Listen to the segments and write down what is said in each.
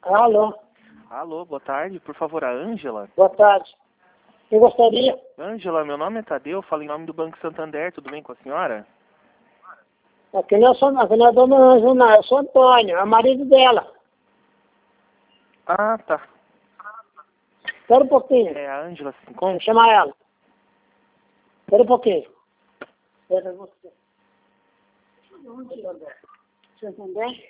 Alô, Alô, boa tarde. Por favor, a Ângela. boa tarde. Eu gostaria. Ângela, meu nome é Tadeu, falo em nome do Banco Santander. Tudo bem com a senhora? Aqui não é a dona Ângela, não. Eu sou Antônio, é o marido dela. Ah, tá. Espera um pouquinho. É, a Ângela se Vou encontra? chamar ela. Espera um pouquinho. Espera você. Santander?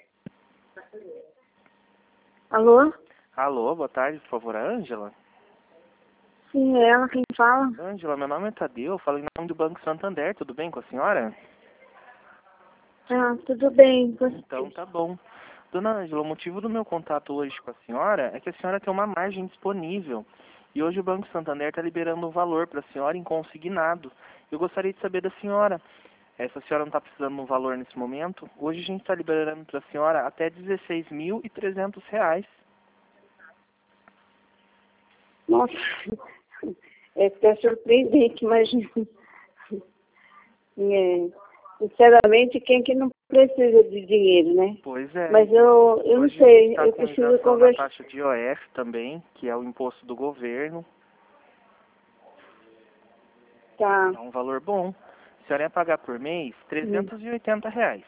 Alô? Alô, boa tarde, por favor, a Ângela. Sim, é ela quem fala. Ângela, meu nome é Tadeu, falo em nome do Banco Santander. Tudo bem com a senhora? Ah, tudo bem. Então tá bom. Dona Ângela, o motivo do meu contato hoje com a senhora é que a senhora tem uma margem disponível. E hoje o Banco Santander está liberando um valor para a senhora em consignado. Eu gostaria de saber da senhora, se a senhora não está precisando de um valor nesse momento, hoje a gente está liberando para a senhora até R$ 16.300. Nossa, é até surpreendente, mas sinceramente, quem que não precisa de dinheiro, né? Pois é. Mas eu não Hoje sei, está eu com preciso isenção na conversar. taxa de IOF também, que é o imposto do governo. Tá. É um valor bom. A senhora ia pagar por mês R$ 380.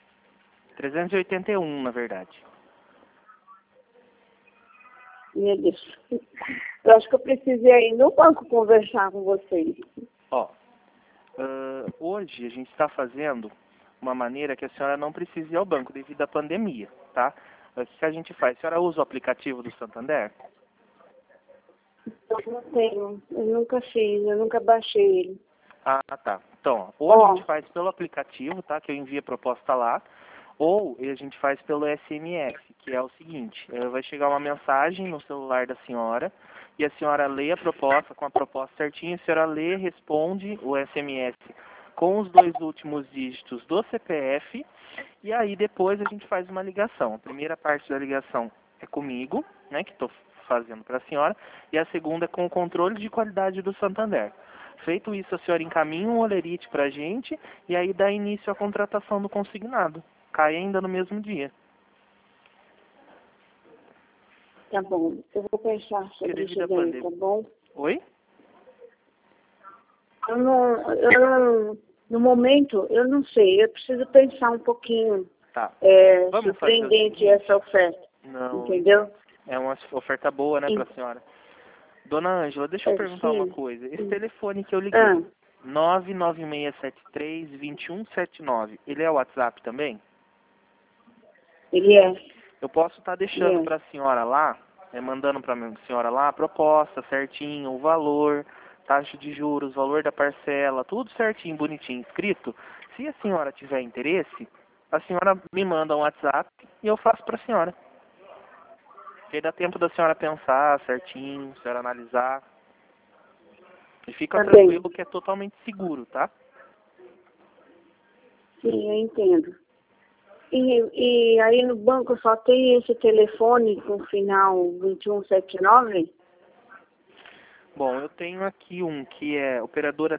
381, na verdade. Meu Deus. Eu acho que eu preciso ir no banco conversar com vocês. Ó, hoje a gente está fazendo uma maneira que a senhora não precise ir ao banco devido à pandemia, tá? O que a gente faz? A senhora usa o aplicativo do Santander? Eu não tenho, eu nunca fiz, eu nunca baixei ele. Ah, tá. Então, ó, ou a gente faz pelo aplicativo, tá? Que eu envio a proposta lá, ou a gente faz pelo SMS, que é o seguinte, vai chegar uma mensagem no celular da senhora, e a senhora lê a proposta, com a proposta certinha, a senhora lê, responde o SMS com os 2 últimos dígitos do CPF, e aí depois a gente faz uma ligação. A primeira parte da ligação é comigo, né, que estou fazendo para a senhora, e a segunda é com o controle de qualidade do Santander. Feito isso, a senhora encaminha um holerite para a gente, e aí dá início à contratação do consignado. Cai ainda no mesmo dia. Tá bom, eu vou pensar sobre Devido à isso daí, tá bom? Oi? No momento, eu não sei, eu preciso pensar um pouquinho. Tá. É Vamos fazer o surpreendente seguinte? essa oferta, Não, entendeu? é uma oferta boa, né, para a senhora. Dona Ângela, deixa eu perguntar uma Sim. coisa. Esse telefone que eu liguei, Ah, 99673-2179, ele é o WhatsApp também? ele é. Eu posso estar deixando para a senhora lá, mandando para a senhora lá a proposta certinho, o valor, taxa de juros, valor da parcela, tudo certinho, bonitinho, escrito. Se a senhora tiver interesse, a senhora me manda um WhatsApp e eu faço para a senhora. Porque aí dá tempo da senhora pensar certinho, a senhora analisar. E fica Tá tranquilo bem. que é totalmente seguro, tá? Sim, eu entendo. E aí no banco só tem esse telefone com final 2179? Bom, eu tenho aqui um que é operadora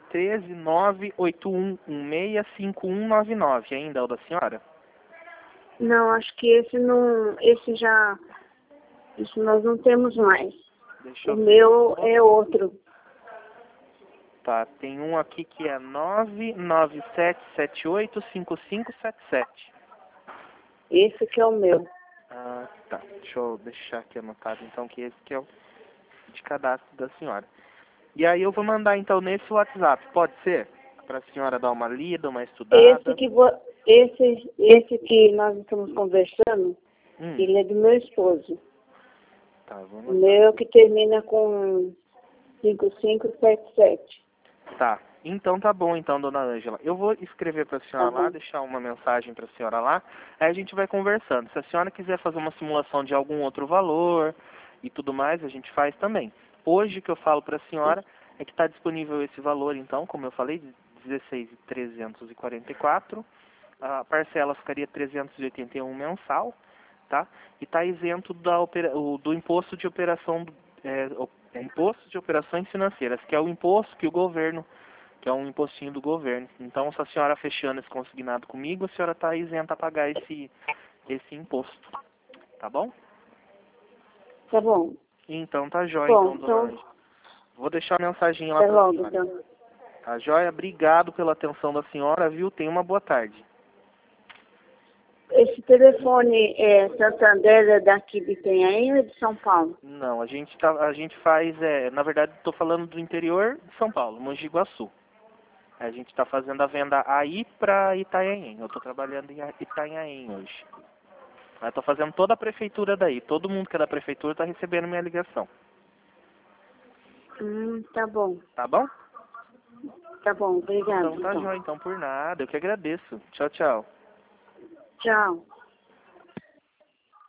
13981165199. Ainda é o da senhora? Não, acho que esse não, isso nós não temos mais. Deixa O eu ver. meu é outro. Tá, tem um aqui que é 997785577. Esse que é o meu. Ah, tá. Deixa eu deixar aqui anotado então que esse que é o de cadastro da senhora. E aí eu vou mandar então nesse WhatsApp, pode ser? Para a senhora dar uma lida, uma estudada. Esse que nós estamos conversando, ele é do meu esposo. Tá, O vamos. meu que termina com 5577. Tá. Então tá bom então, dona Ângela. Eu vou escrever para a senhora lá, deixar uma mensagem para a senhora lá, aí a gente vai conversando. Se a senhora quiser fazer uma simulação de algum outro valor e tudo mais, a gente faz também. Hoje o que eu falo para a senhora é que está disponível esse valor, então, como eu falei, de 16.344. A parcela ficaria 381 mensal, tá? E está isento do imposto de operação, imposto de operações financeiras, que é o imposto que o governo, que é um impostinho do governo. Então, se a senhora fechando esse consignado comigo, a senhora está isenta a pagar esse imposto, tá bom? Tá bom. Então tá jóia, Bom, então, dona Ângela. Vou deixar a mensagem lá Até pra logo, senhora. então. Tá jóia? Obrigado pela atenção da senhora, viu? Tenha uma boa tarde. Esse telefone é Santander é daqui de Itanhaém ou é de São Paulo? Não, a gente faz, na verdade, estou falando do interior de São Paulo, Mogi Guaçu. A gente está fazendo a venda aí para Itanhaém. Eu estou trabalhando em Itanhaém hoje. Eu estou fazendo toda a prefeitura daí. Todo mundo que é da prefeitura está recebendo minha ligação. Tá bom. Tá bom? Tá bom, obrigado. Então tá jóia, então por nada. Eu que agradeço. Tchau, tchau. Tchau.